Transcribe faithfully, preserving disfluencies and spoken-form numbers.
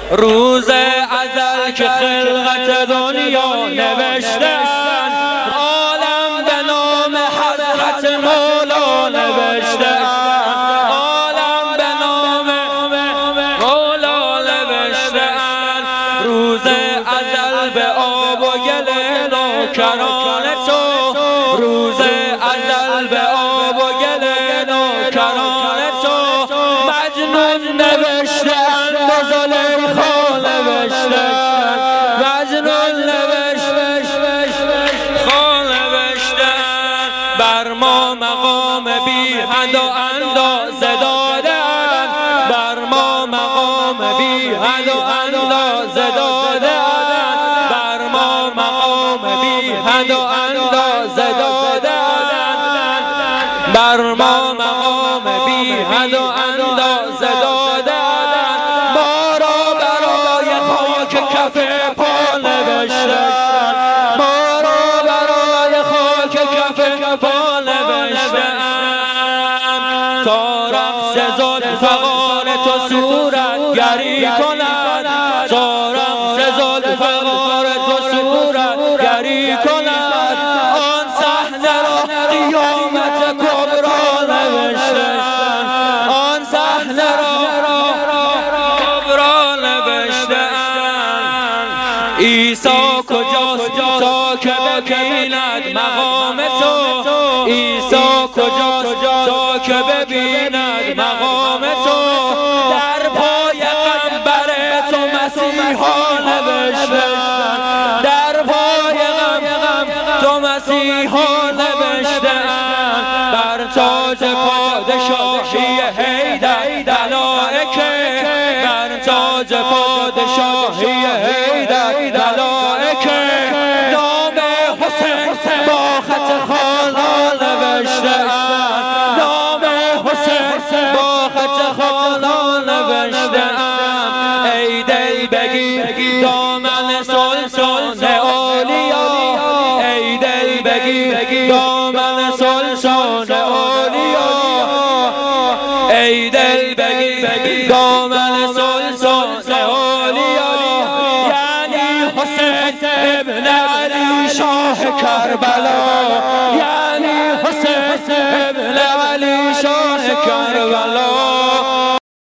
روز ازل که خلقت دنیا نوشتن، عالم به نام حضرت مولا نوشتن، عالم به نام مولا نوشتن. روز ازل به آب و گل نوکران تو، روز ازل به آب و گل نوکران تو، مجنون نوشتن و زلیخا نوشتن، مجنون نوشتن خا نوشتن. بر ما مقام بی حد و اندازه دادن، بر ما مقام بی حد و اندازه دادن، بر ما مقام بی حد و اندازه دادن، بر ما مقام بی حد و اندازه دادن. ما را برای خاک کف پا نوشتن، ما را برای خاک کف پا نوشتن. تا رقص ذوالفقار تو صورت گری کند، تا رقص ذوالفقار تو صورت گری کند. آن صحنه را قیامت کبری نوشتن، آن صحنه را کبری نوشتن. عیسی کجاست تا که ببیند مقام تو، عیسی کجاست تا که ببیند مقام تو. در پای قنبر تو مسیحا نوشتن، در پای غم تو مسیحا نوشتن. بر تاج پادشاهی حیدر ملائکه، بر تاج پادشاهی حیدر ملائکه، نام حسین با خط خالا نوشتن، نام حسین با خط خالا نوشتن. ای دل بگیر دامن سلطان اولیا، ای دل بگیر دامن سلطان اولیا، ای دل بگیر دامن سلطان اولیا. یعنی حسین ابن علی شاه کربلا، یعنی حسین ابن علی شاه کربلا.